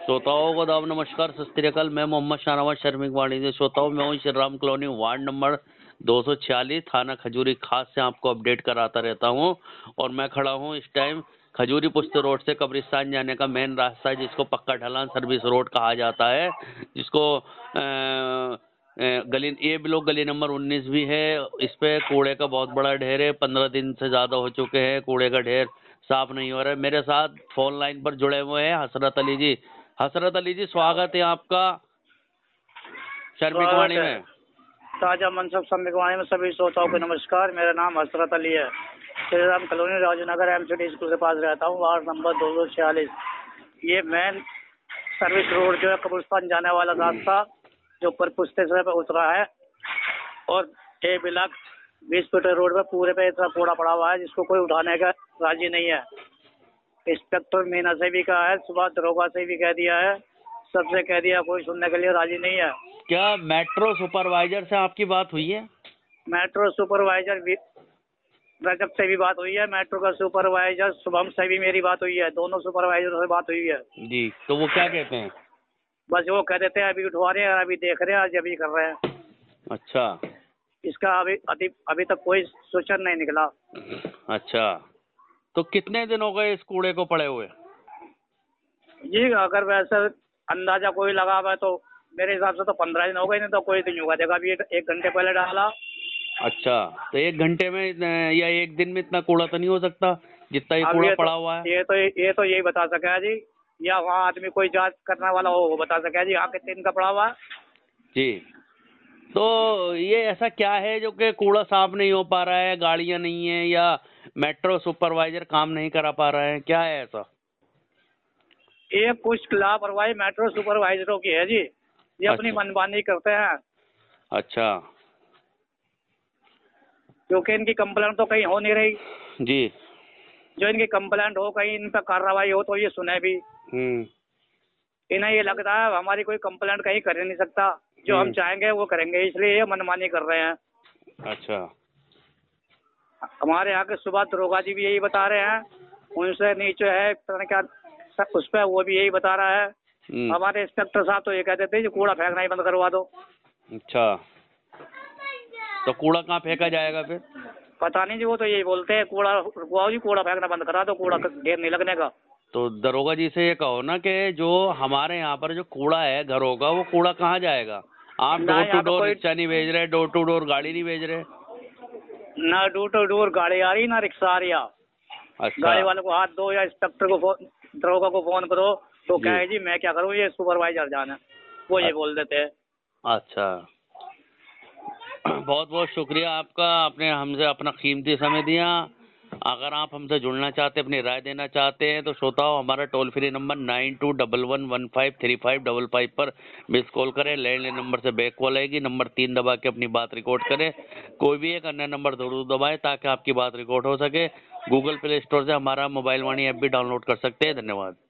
श्रोताओं को दाव नमस्कार, सत श्री अकाल। मैं मोहम्मद शाहनवाज शर्मिक वाणी से श्रोताओं मैं हूँ Shri Ram colony ward number 246 थाना खजूरी खास से आपको अपडेट कराता रहता हूँ। और मैं खड़ा हूँ इस टाइम खजूरी पुश्त रोड से कब्रिस्तान जाने का मेन रास्ता है, जिसको पक्का ढलान सर्विस रोड कहा जाता है, जिसको गली ए ब्लॉक गली नंबर 19 भी है। इस पे कूड़े का बहुत बड़ा ढेर है, 15 दिन से ज्यादा हो चुके हैं, कूड़े का ढेर साफ नहीं हो रहा है। मेरे साथ फोन लाइन पर जुड़े हुए हैं हसरत अली जी। हसरत अली जी, स्वागत है आपका शर्मिक वाणी में। ताजा मनसब शर्मिक वाणी में सभी श्रोताओं को नमस्कार। मेरा नाम हसरत अली है। Shri Ram colony Rajnagar MCD school के पास रहता हूँ, वार्ड नंबर 246। ये मेन सर्विस रोड जो है कब्रिस्तान जाने वाला रास्ता जो ऊपर पुश्ते पे उतरा है, और ए ब्लॉक 20 फीट रोड पे पूरे पे इतना कूड़ा पड़ा हुआ है जिसको कोई उठाने का राजी नहीं है। इंस्पेक्टर मीना से भी कहा है, सुबह दरोगा से भी कह दिया है, सबसे कह दिया, कोई सुनने के लिए राजी नहीं है। क्या मेट्रो सुपरवाइजर से आपकी बात हुई है? मेट्रो सुपरवाइजर रजब से भी बात हुई है, मेट्रो का सुपरवाइजर शुभम से भी मेरी बात हुई है, दोनों सुपरवाइजर से बात हुई है जी। तो वो क्या कहते हैं? बस वो कह देते हैं अभी उठवा रहे हैं, अभी देख रहे हैं, आज अभी कर रहे हैं। अच्छा। इसका अभी तक कोई सूचन नहीं निकला। अच्छा, तो कितने दिन हो गए इस कूड़े को पड़े हुए? जी अगर वैसे अंदाजा कोई लगा हुआ है तो मेरे हिसाब से तो 15 दिन हो गए, नहीं तो कोई दिन होगा। देखा अभी एक घंटे पहले डाला। अच्छा, तो एक घंटे में या एक दिन में इतना कूड़ा तो नहीं हो सकता जितना ये कूड़ा पड़ा हुआ है? ये तो यही बता सके है जी, या वहाँ आदमी कोई जांच करने वाला हो वो बता सके है जी यहाँ कितने दिन का पड़ा हुआ है। जी, तो ये ऐसा क्या है जो कि कूड़ा साफ नहीं हो पा रहा है? गाड़ियां नहीं है या मेट्रो सुपरवाइजर काम नहीं करा पा रहा है? क्या है ऐसा? ये कुछ लापरवाही मेट्रो सुपरवाइजरों की है जी, ये अपनी मनमानी करते हैं। अच्छा, क्योंकि इनकी कंप्लेंट तो कहीं हो नहीं रही जी। जो इनकी कंप्लेंट हो, कहीं इन पर कार्रवाई हो तो ये सुने भी। इन्हें ये लगता है हमारी कोई कंप्लेंट कहीं कर ही नहीं सकता, जो हम चाहेंगे वो करेंगे, इसलिए ये मनमानी कर रहे हैं। अच्छा। हमारे यहाँ के सुबह दरोगा जी भी यही बता रहे हैं, उनसे नीचे है पता नहीं क्या उस पर वो भी यही बता रहा है। हमारे इंस्पेक्टर साहब तो ये कहते थे कूड़ा फेंकना ही बंद करवा दो। अच्छा, तो कूड़ा कहाँ फेंका जाएगा फिर? पता नहीं जी, वो तो यही बोलते हैं कूड़ा रुकवाओ जी, कूड़ा फेंकना बंद करा दो, कूड़ा ढेर नहीं लगने का। तो दरोगा जी से ये कहो ना कि जो हमारे यहाँ पर जो कूड़ा है घरों का, वो कूड़ा कहाँ जाएगा? आप डोर टू डोर रिक्शा नहीं भेज रहे, डोर टू डोर गाड़ी नहीं भेज रहे? ना डोर टू डोर गाड़ी आ रही ना रिक्शा आ रही। अच्छा। गाड़ी वाले को हाथ दो या इंस्पेक्टर को दरोगा को फोन करो तो क्या है जी मैं क्या करूँ, ये सुपरवाइजर जाना, वो ये बोल देते हैं। अच्छा, बहुत बहुत शुक्रिया आपका, आपने हमसे अपना कीमती समय दिया। अगर आप हमसे जुड़ना चाहते हैं, अपनी राय देना चाहते हैं, तो श्रोताओं हमारा टोल फ्री नंबर 9211153555 पर मिस कॉल करें। लैंडलाइन नंबर से बैक कॉल आएगी, नंबर 3 दबा के अपनी बात रिकॉर्ड करें। कोई भी एक अन्य नंबर जरूर दबाएं ताकि आपकी बात रिकॉर्ड हो सके। गूगल प्ले स्टोर से हमारा मोबाइल वाणी ऐप भी डाउनलोड कर सकते हैं। धन्यवाद।